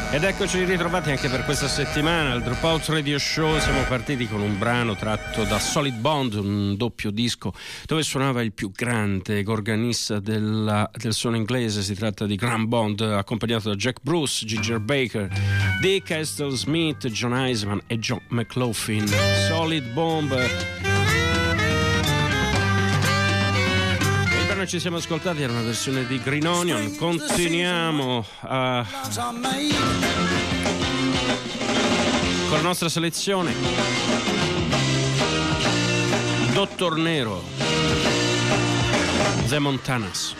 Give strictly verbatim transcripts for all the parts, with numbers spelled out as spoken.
Ed eccoci ritrovati anche per questa settimana al Dropout Radio Show. Siamo partiti con un brano tratto da Solid Bond, un doppio disco dove suonava il più grande organista della, del suono inglese. Si tratta di Graham Bond, accompagnato da Jack Bruce, Ginger Baker, Dick Astle-Smith, John Eisman e John McLaughlin. Solid Bomb. Noi ci siamo ascoltati, era una versione di Green Onion. Continuiamo a... con la nostra selezione. Dottor Nero, The Montanas.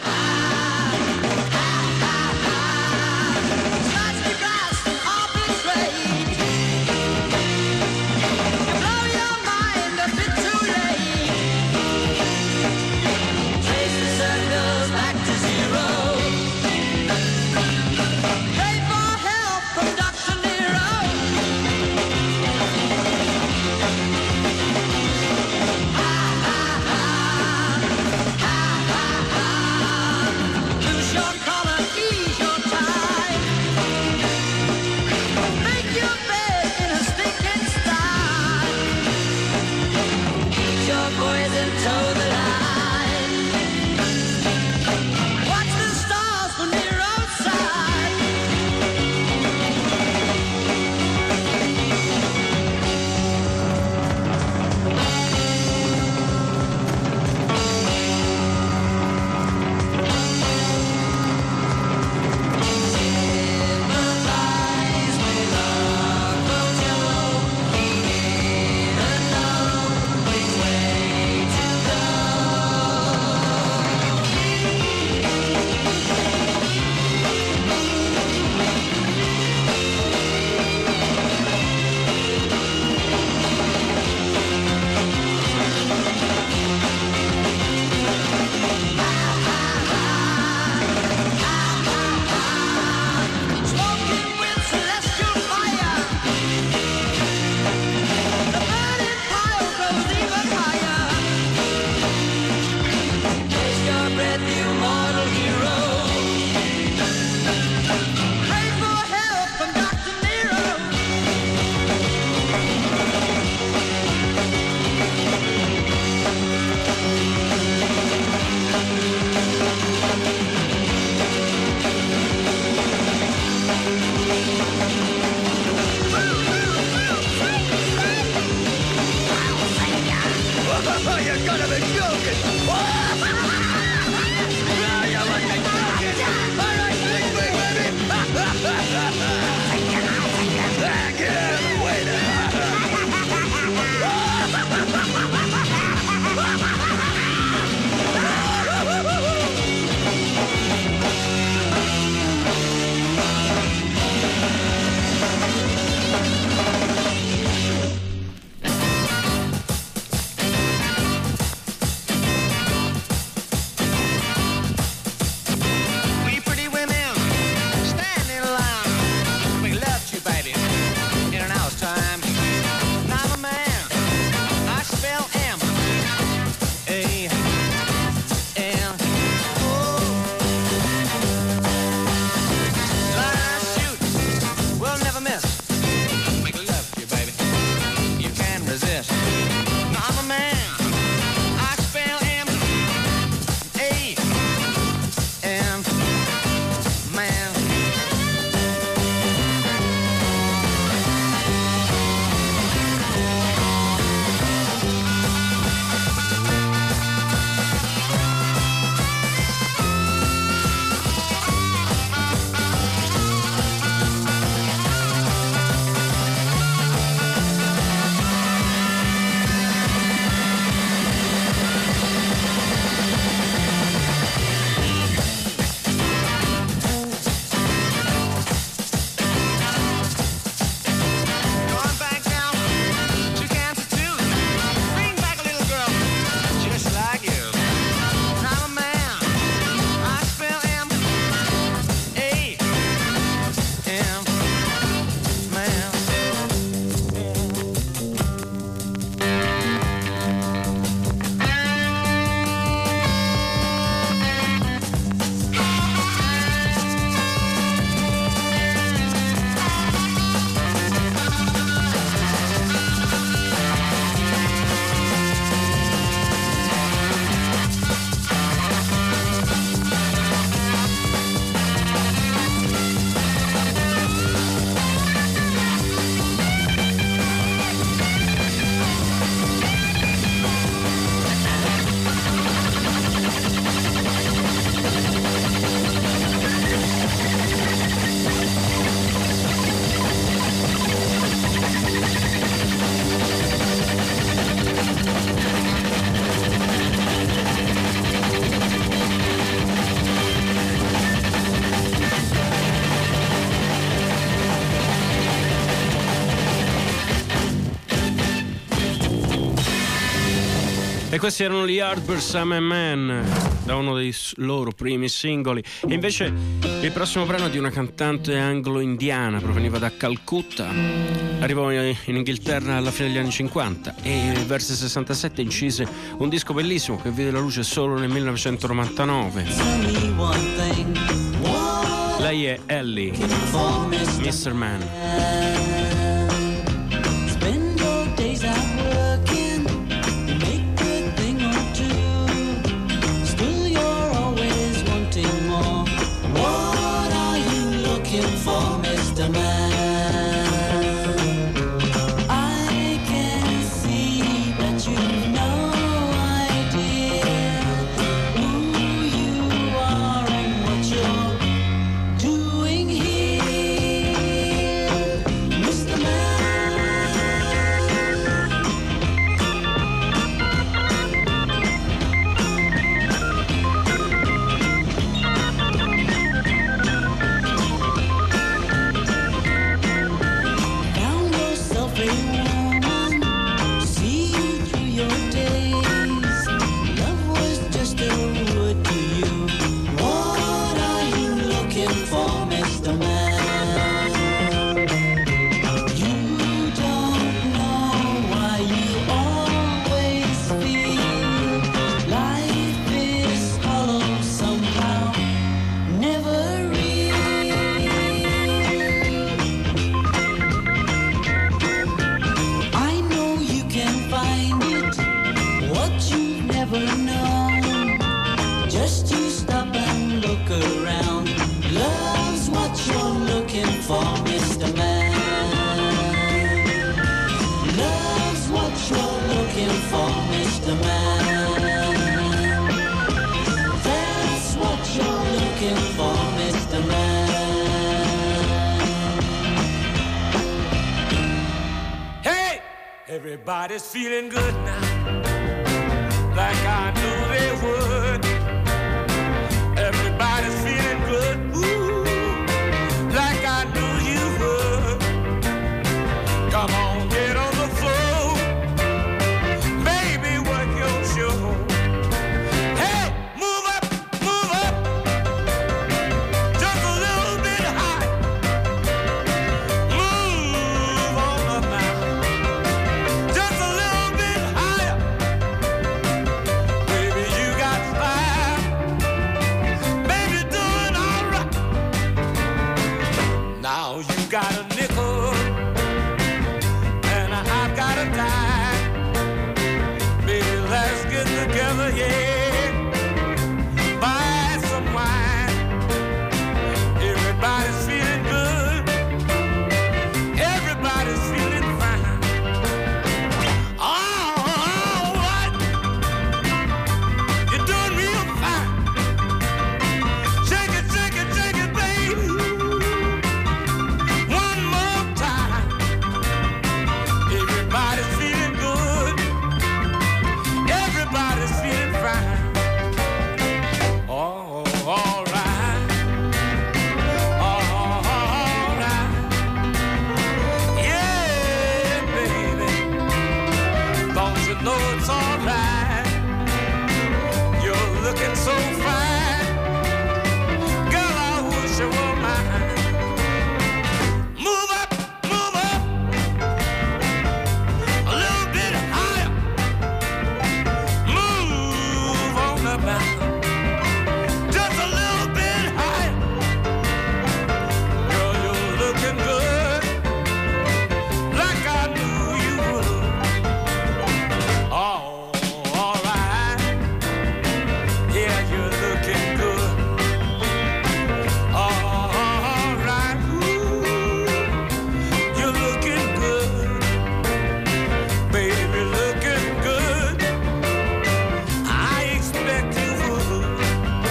E questi erano gli Yardbirds Summer Man, da uno dei loro primi singoli. E invece il prossimo brano è di una cantante anglo-indiana, proveniva da Calcutta, arrivò in Inghilterra alla fine degli anni cinquanta e verso il sessantasette incise un disco bellissimo che vide la luce solo nel millenovecentonovantanove. Lei è Ellie, mister Man. Everybody's feeling good now, like I knew they would. Everybody's feeling good, ooh, like I knew you would. Come on, get on the floor, baby, work your show. Hey, move up, move up, just a little bit high. Move on up now. Got a nickel and I've got a dime. Baby, let's get together, yeah. Buy some wine. Everybody's feeling good. Everybody's feeling fine. All right, you're doing real fine. Shake it, shake it, shake it, baby. Everybody's feeling good. Everybody's feeling fine. Oh, all right. Oh, all right. Yeah, baby. Don't you know it's all right? You're looking so fine. Girl, I wish you were mine. Move up, move up. A little bit higher. Move on up now. Just a little bit higher. Girl, you're looking good, like I knew you would. Oh, all right. Yeah, you're looking good. Oh, all right. Ooh, you're looking good. Baby, looking good. I expect you would.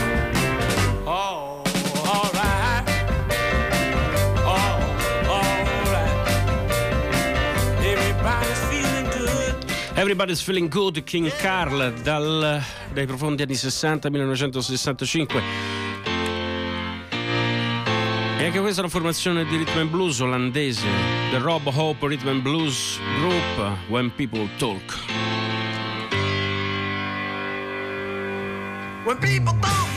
Oh, all right. Oh, all right. Everybody's feeling good. Everybody's Feeling Good, King Carl, dal, dai profondi anni sessanta, millenovecentosessantacinque. E anche questa è una formazione di rhythm and blues olandese, The Rob Hope Rhythm and Blues Group, When People Talk. when people talk,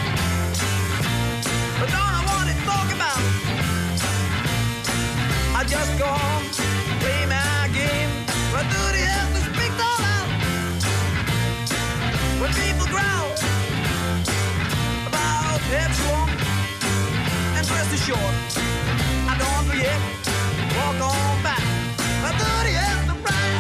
but don't know what they talk about. I just go on, play my game, but do the have to speak all out? When people growl about headstrong and dress is short, I don't forget, walk on back, but do the have to brag?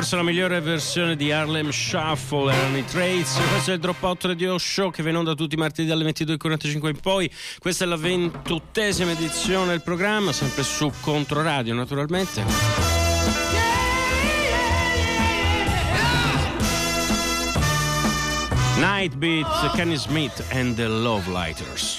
forse la migliore versione di Harlem Shuffle, erano i Traits. Questo è il Dropout Radio Show che viene in onda tutti i martedì dalle ventidue e quarantacinque in poi. Questa è la ventottesima edizione del programma, sempre su Controradio naturalmente. Nightbeat, Kenny Smith and the Love Lighters.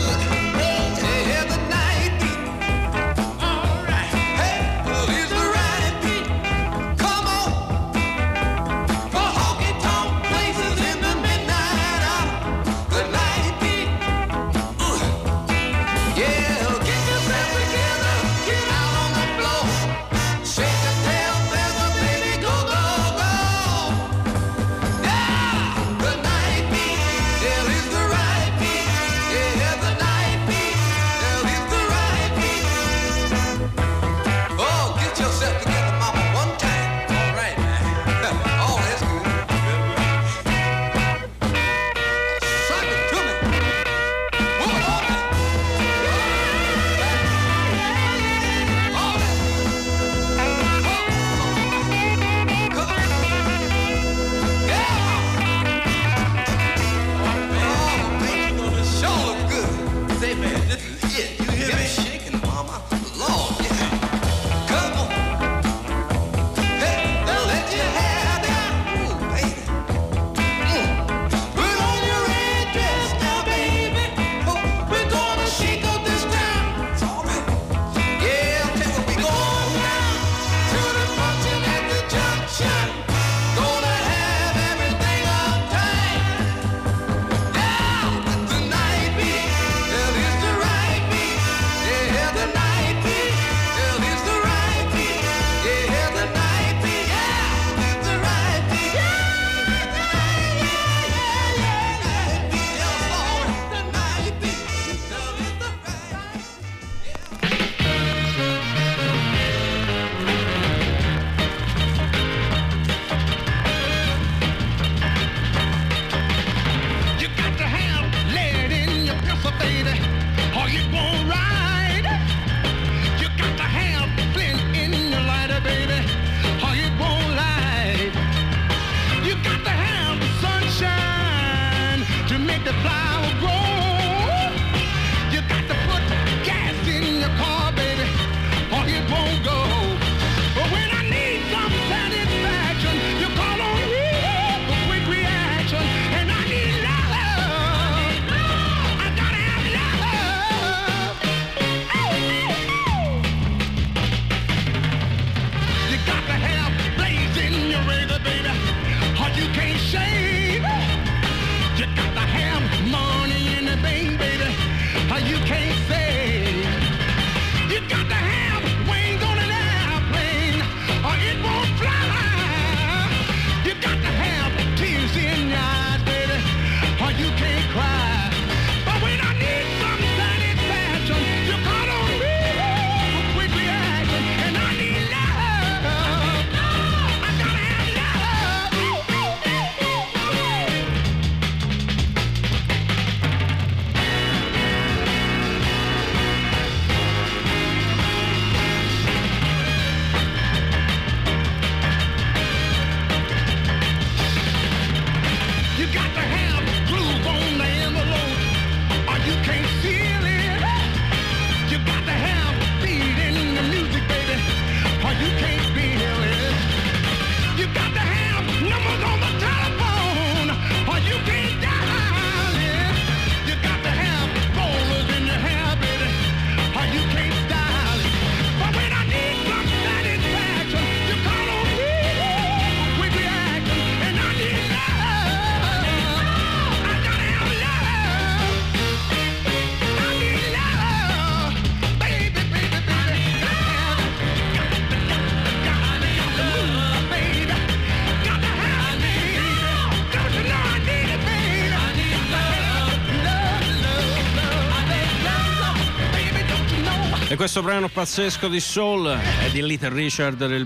E questo brano pazzesco di soul è di Little Richard del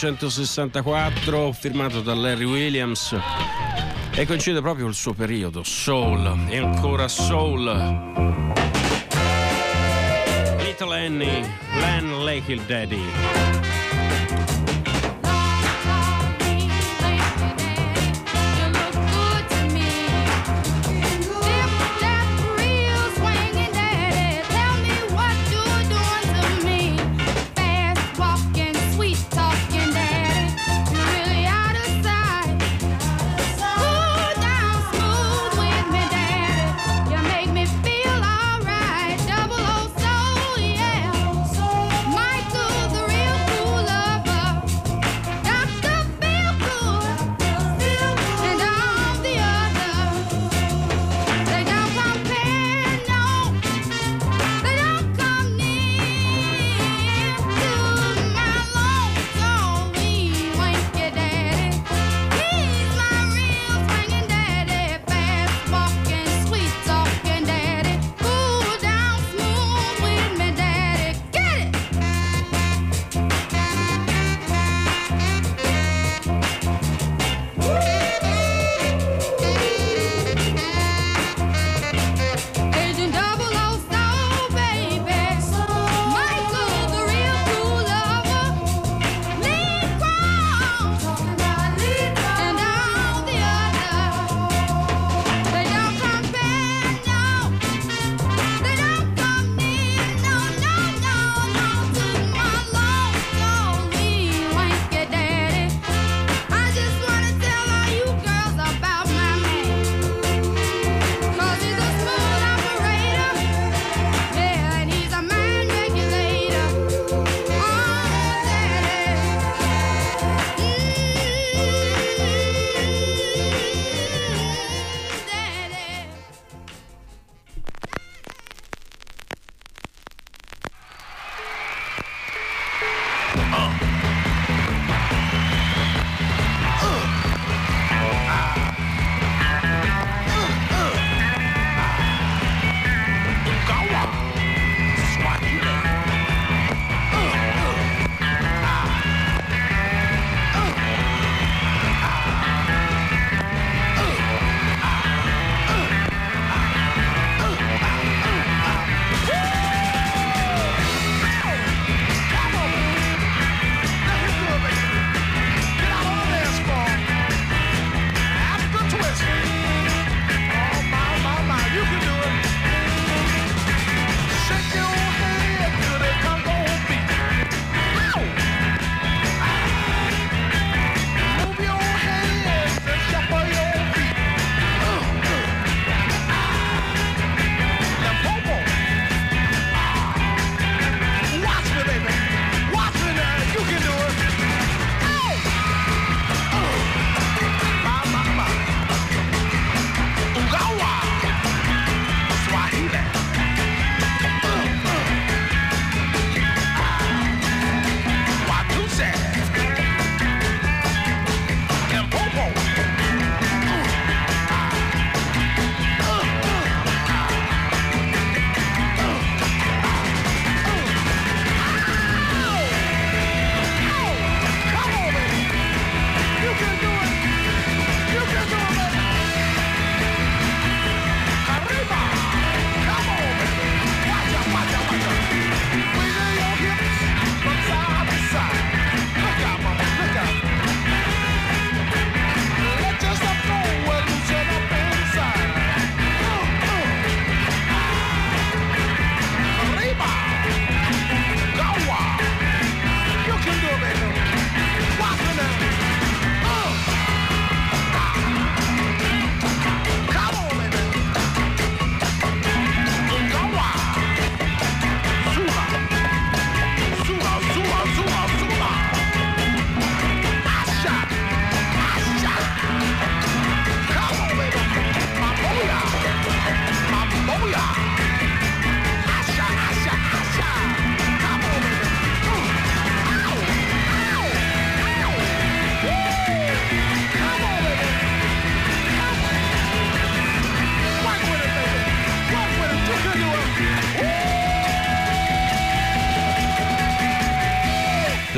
millenovecentosessantaquattro, firmato da Larry Williams, e coincide proprio il suo periodo soul e ancora soul. Little Annie, Len Lake il Daddy.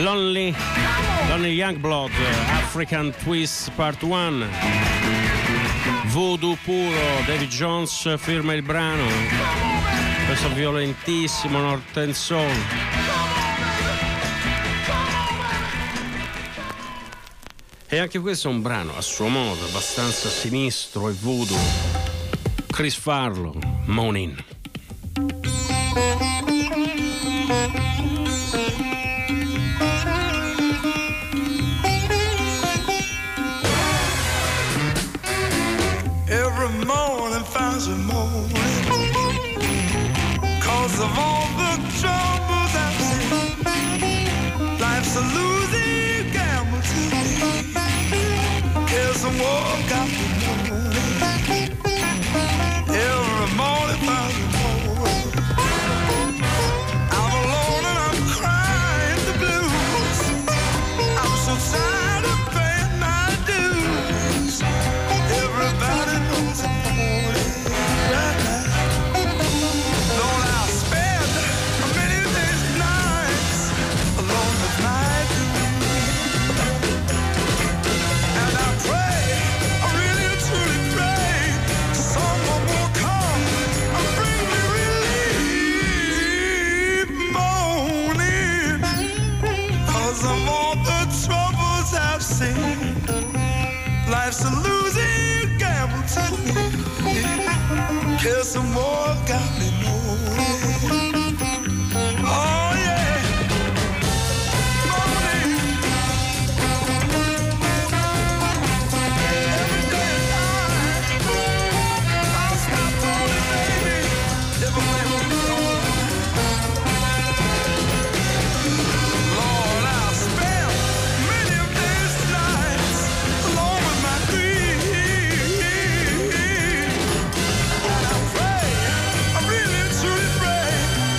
Lonely, Lonely Youngblood, African Twist Part uno, Voodoo puro, Davy Jones firma il brano, questo violentissimo Northern Soul. E anche questo è un brano a suo modo abbastanza sinistro e voodoo. Chris Farlow, Moaning. Every morning finds a morning, 'cause of all the troubles I've seen. Life's a losing gamble to me. Here's a walk out the morning. Every morning finds a morning. I'm alone and I'm crying the blues. I'm so tired of paying my dues. Everybody knows I'm morning right now. Lord, I'll spend many days and nights alone with my dreams. And I pray, I really truly pray, someone will come and bring me relief. Moaning, 'cause of all the troubles I've seen. Life's a losing gamble to me. Kill some more, got me moaning. Oh yeah, moaning. Every day and night, I'll stop moaning, baby. Never let me go. Lord, I'll spend many of these nights alone with my grief. And I pray, I really truly pray,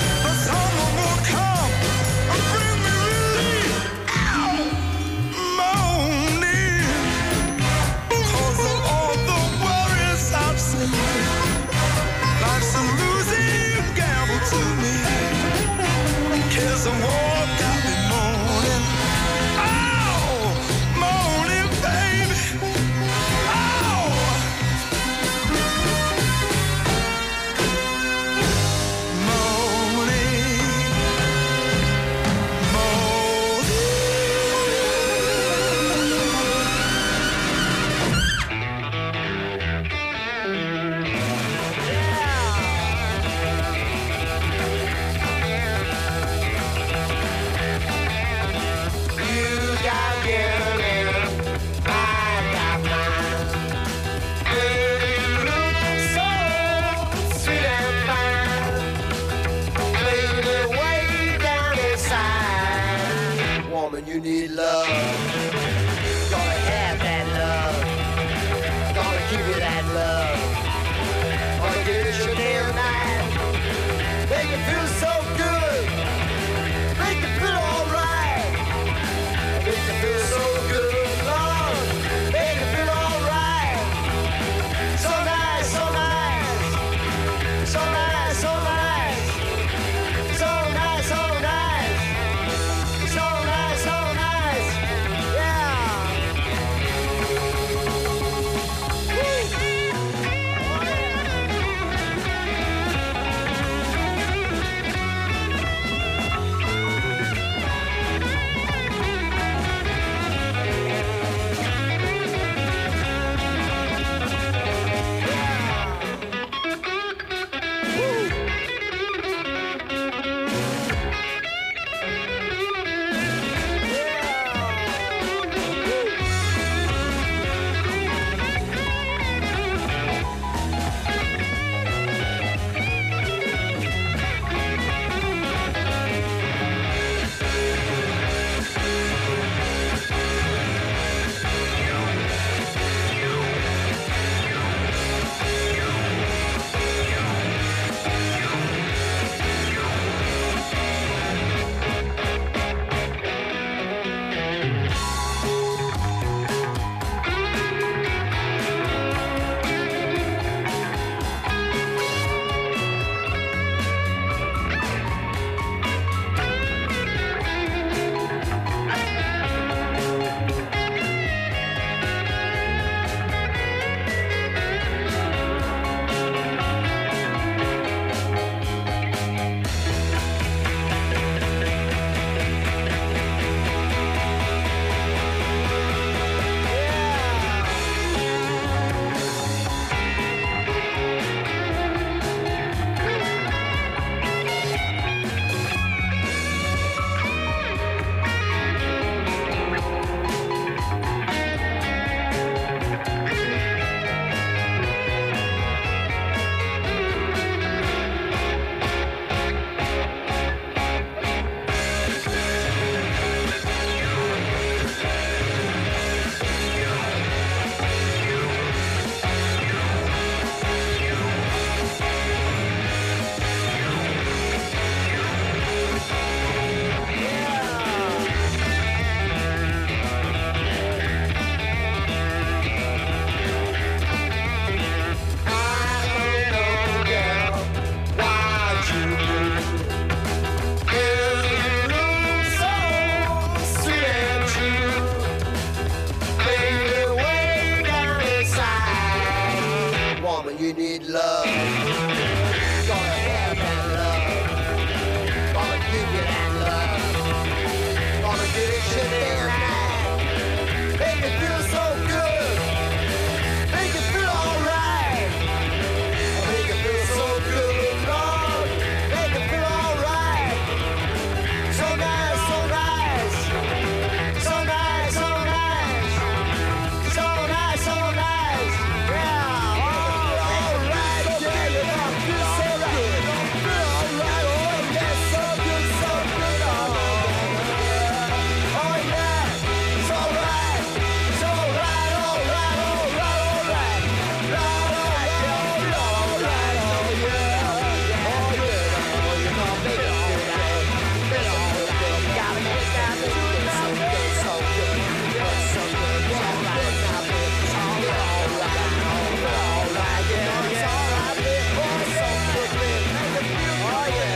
you need love. Gonna have that love. Gonna give you that love. Gonna do this shit day and night. Make it feel so good. Make it feel alright. Make it feel so good, Lord. Make it feel alright. So nice, so nice. So nice, so nice. So nice, so nice. Yeah, all right, yeah, you don't feel so good. Don't feel alright, oh yeah, so good, so good, oh yeah, oh yeah, so right, so right, all right, all right, all right, right, yeah, all right, oh yeah, oh yeah, oh you know, make it feel right, feel alright, gotta make that feel so good, so good, feel so good, yeah, right now, baby, it's all right, all right, yeah, it's all right, baby, oh, so good, baby, make it feel, oh yeah.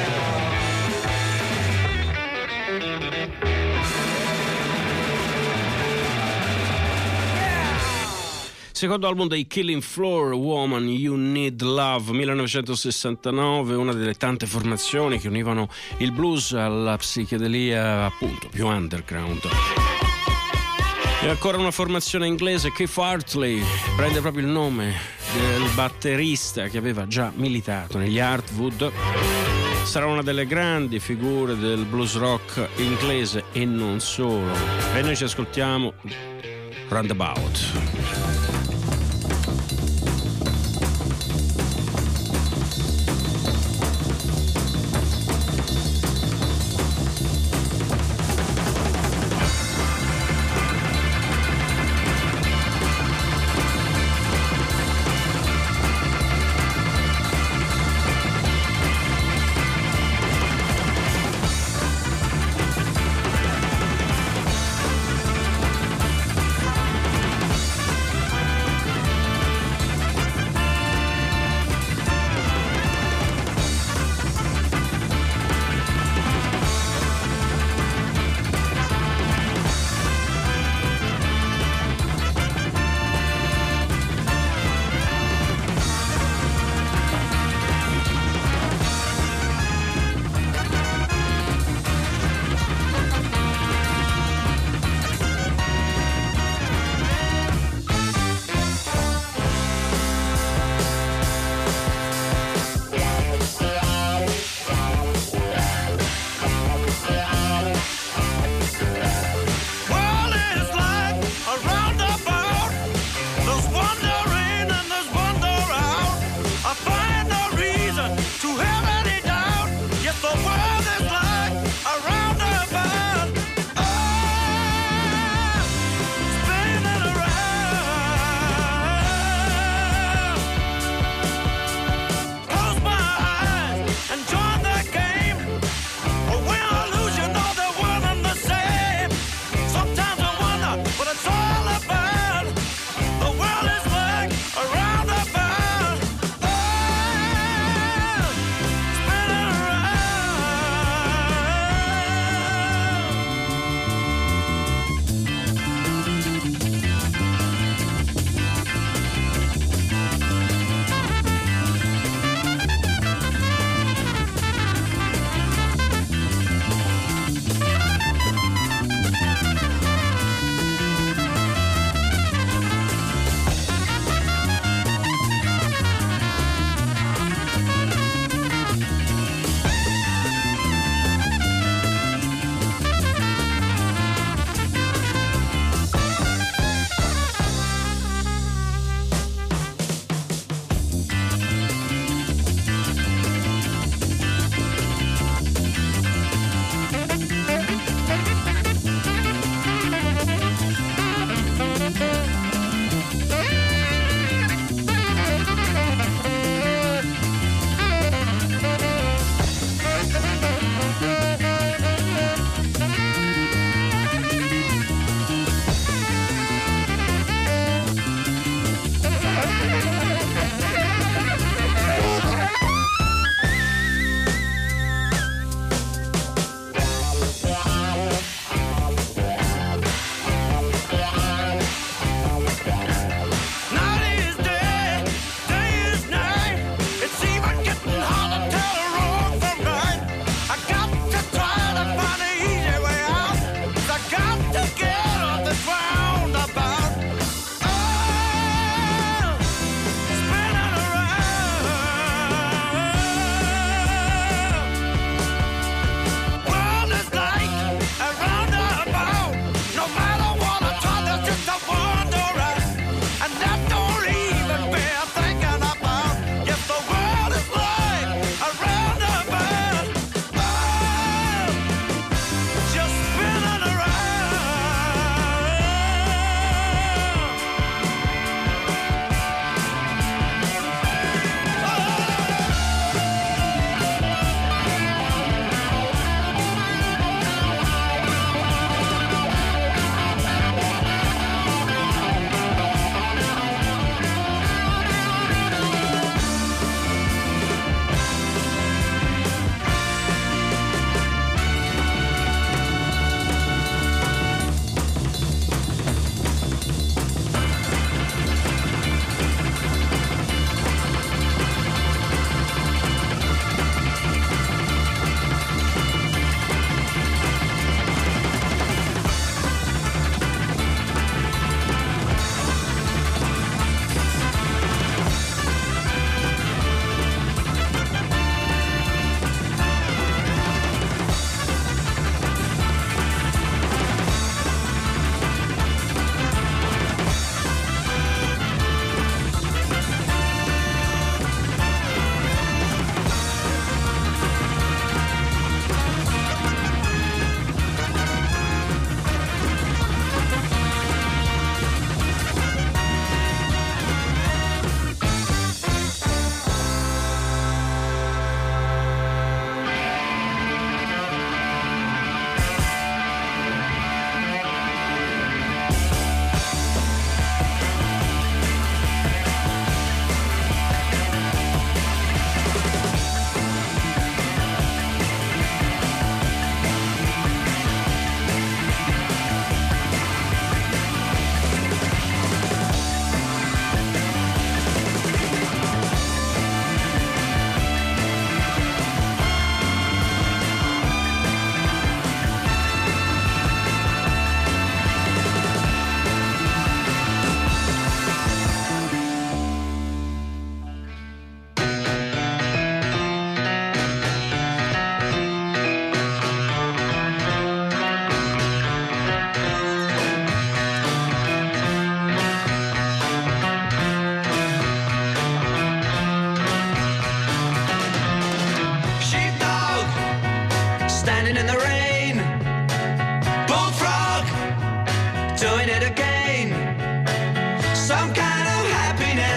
Secondo album dei Killing Floor, Woman You Need Love, millenovecentosessantanove, una delle tante formazioni che univano il blues alla psichedelia appunto più underground. E ancora una formazione inglese, Keith Hartley, prende proprio il nome del batterista che aveva già militato negli Heartwood. Sarà una delle grandi figure del blues rock inglese e non solo. E noi ci ascoltiamo Roundabout.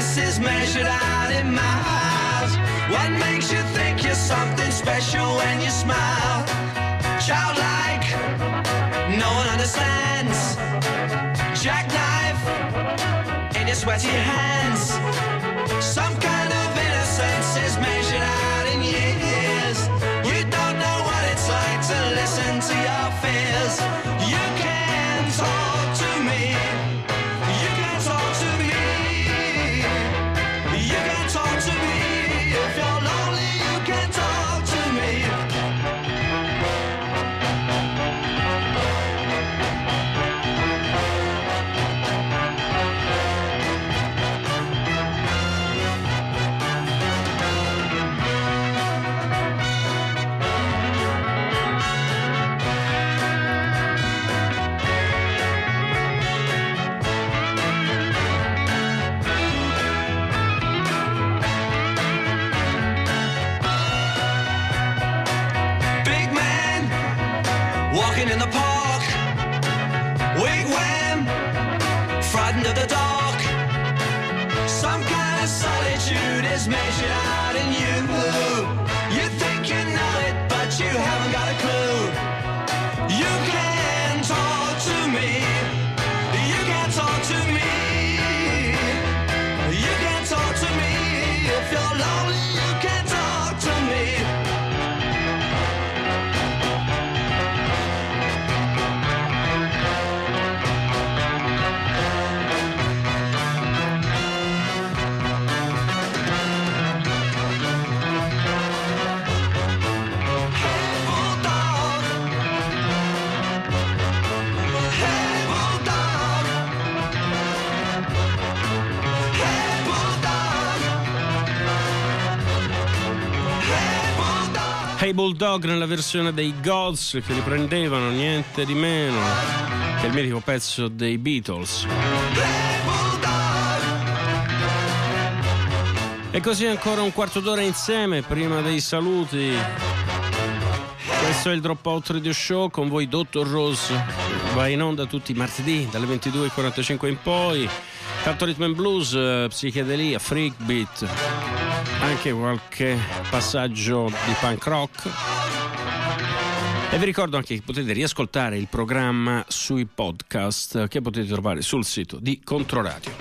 innocence is measured out in miles. What makes you think you're something special when you smile? Childlike, no one understands. Jackknife in your sweaty hands. Some kind of innocence is measured out in years. You don't know what it's like to listen to your fears. You can talk to me. You can talk to me. You can talk to me. If you're lonely, you can talk to me. In the park, wigwam, frightened of the dark. Some kind of solitude is measured out in you. You think you know it, but you haven't got a clue. You can talk to me. You can talk to me. You can talk to me. If you're lonely, you can talk to me. Hey Bulldog nella versione dei Gods, che riprendevano niente di meno che il mitico pezzo dei Beatles. E così ancora un quarto d'ora insieme prima dei saluti. Questo è il Dropout Radio Show, con voi Dottor Rose, va in onda tutti i martedì dalle ventidue e quarantacinque in poi. Canto rhythm and blues, psichedelia, freak beat, anche qualche passaggio di punk rock. E vi ricordo anche che potete riascoltare il programma sui podcast che potete trovare sul sito di Controradio.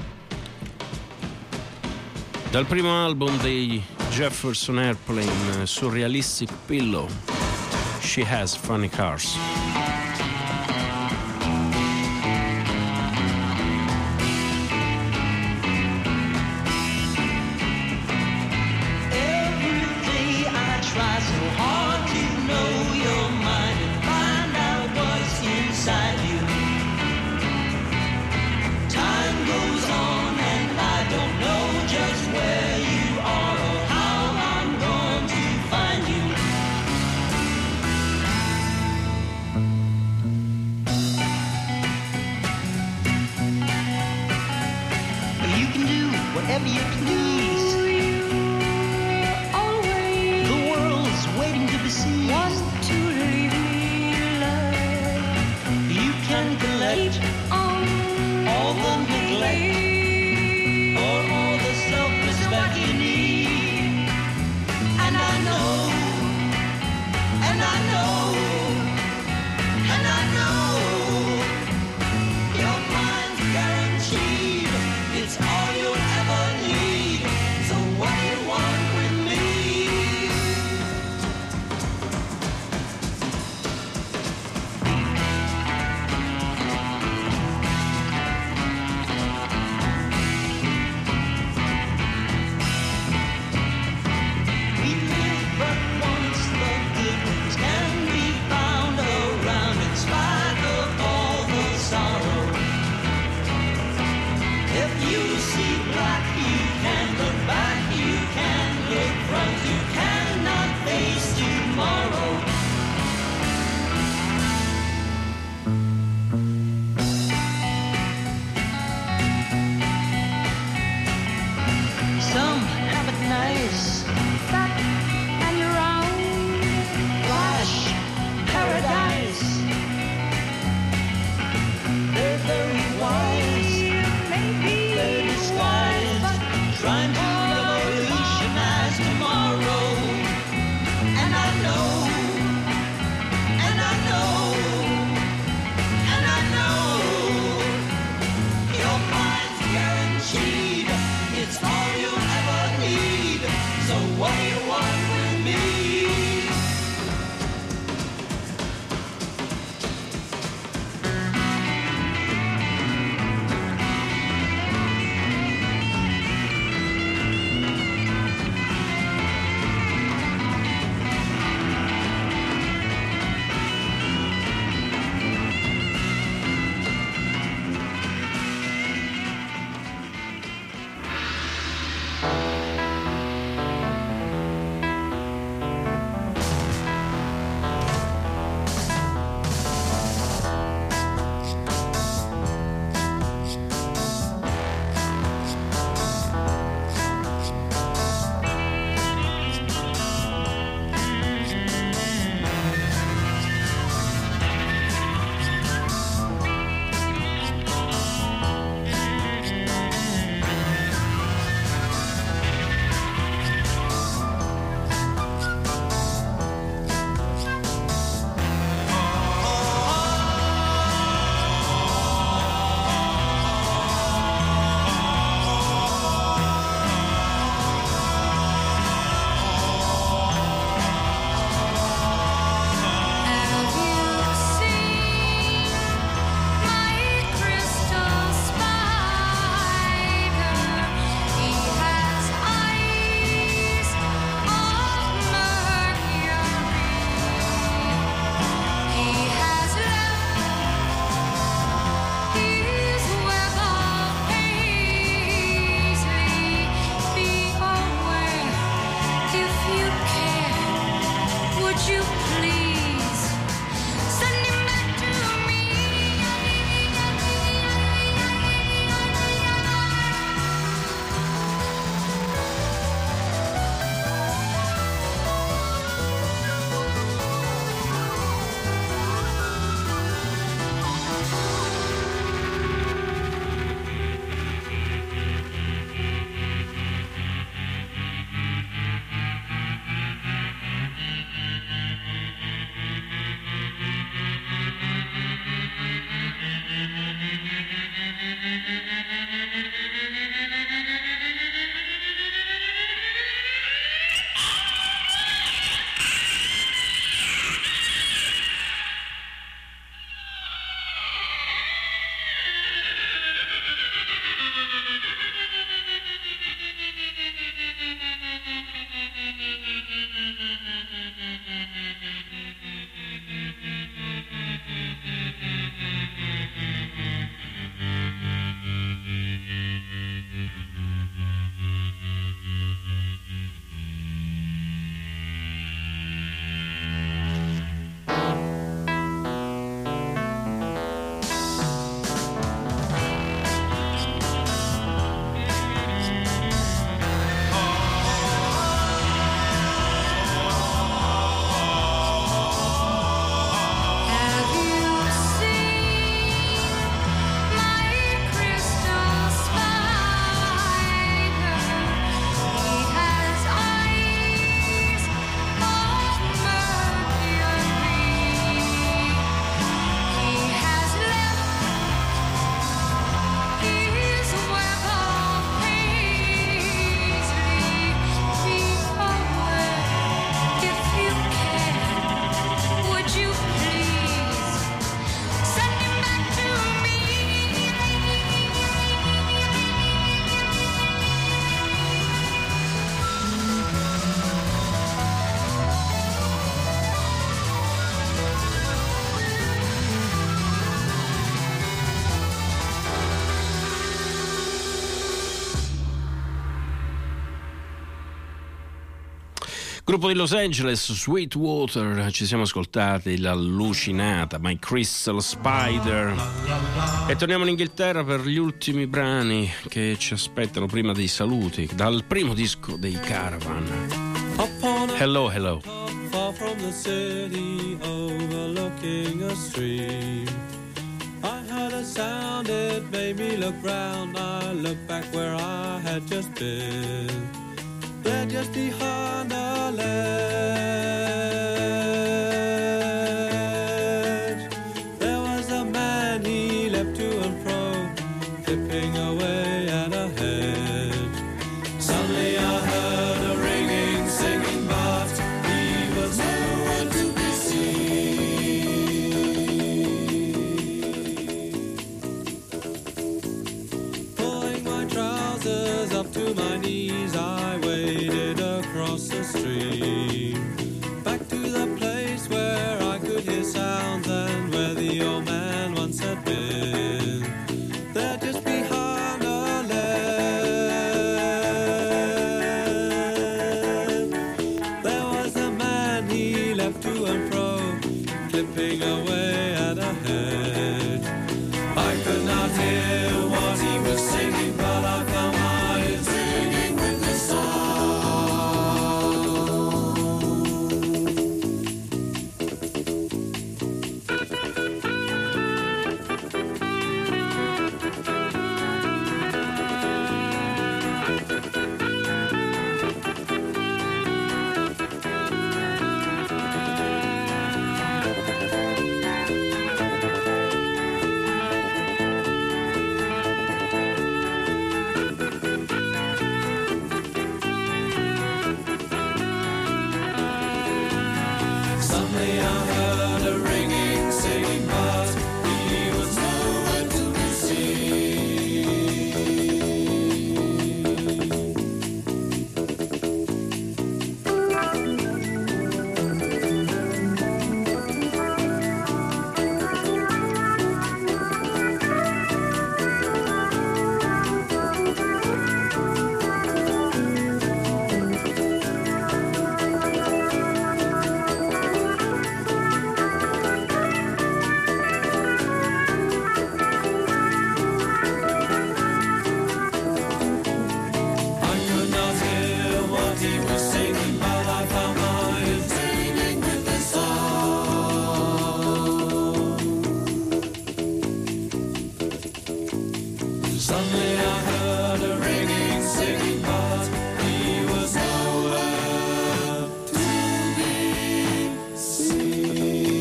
Dal primo album dei Jefferson Airplane, Surrealistic Pillow, She Has Funny Cars. Whatever you please. Always. The world's waiting to be seen. Want to leave me alive. You can collect all the neglect or all the self-respect you need. And I know, and I know, and I know your mind's guaranteed. It's all you'll ever need. So what do you want with me? We live but once, the good things can be found around in spite of all the sorrow. If you see black, you can look back, you can look front, you cannot face tomorrow. Some have it nice, fat and round, flash, paradise. They're very wise. They're disguised, trying to revolutionize tomorrow. And I know, and I know, and I know, your mind's guaranteed. It's all you ever need. So what do you want with me? Gruppo di Los Angeles, Sweetwater, ci siamo ascoltati l'allucinata My Crystal Spider e torniamo in Inghilterra per gli ultimi brani che ci aspettano prima dei saluti dal primo disco dei Caravan. Hello, hello. Far from the city, overlooking a stream, I heard a sound, it made me look round. I looked back where I had just been. There just behind a ledge, there was a man, he leapt to and fro, flipping away at a hedge. Suddenly I heard a ringing, singing, but he was nowhere to be seen. Pulling my trousers up to my knees, I waded across the stream, back to the place where I could hear sounds and where the old man once had been. There just behind a ledge, there was a man, he leapt to and fro, clipping away at a hedge. I could not hear what he was singing, but I found my ears ringing with the song. Suddenly I heard a ringing, singing, but he was nowhere to be I could not hear what he was singing, but I found my ears ringing with the song. Suddenly I heard a ringing, singing, but he was nowhere to be seen.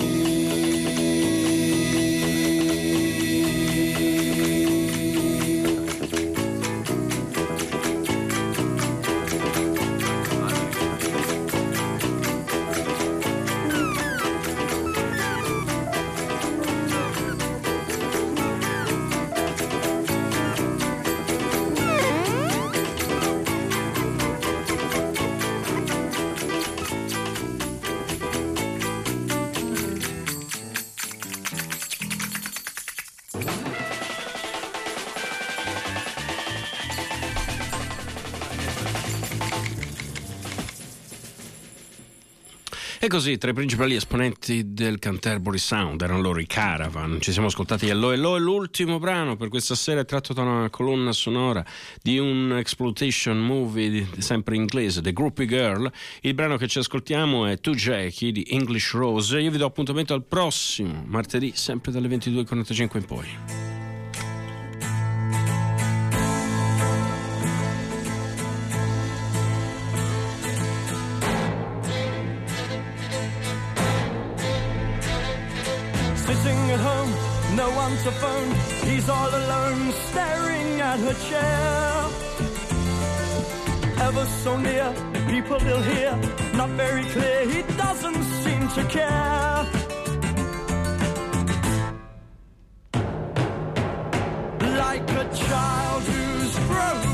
E così, tra i principali esponenti del Canterbury Sound erano loro i Caravan. Ci siamo ascoltati Hello Hello, e l'ultimo brano per questa sera è tratto da una colonna sonora di un exploitation movie sempre inglese, The Groupie Girl. Il brano che ci ascoltiamo è To Jackie di English Rose. Io vi do appuntamento al prossimo martedì, sempre dalle ventidue e quarantacinque in poi. Sitting at home, no one to phone. He's all alone, staring at her chair. Ever so near, people he'll hear. Not very clear, he doesn't seem to care. Like a child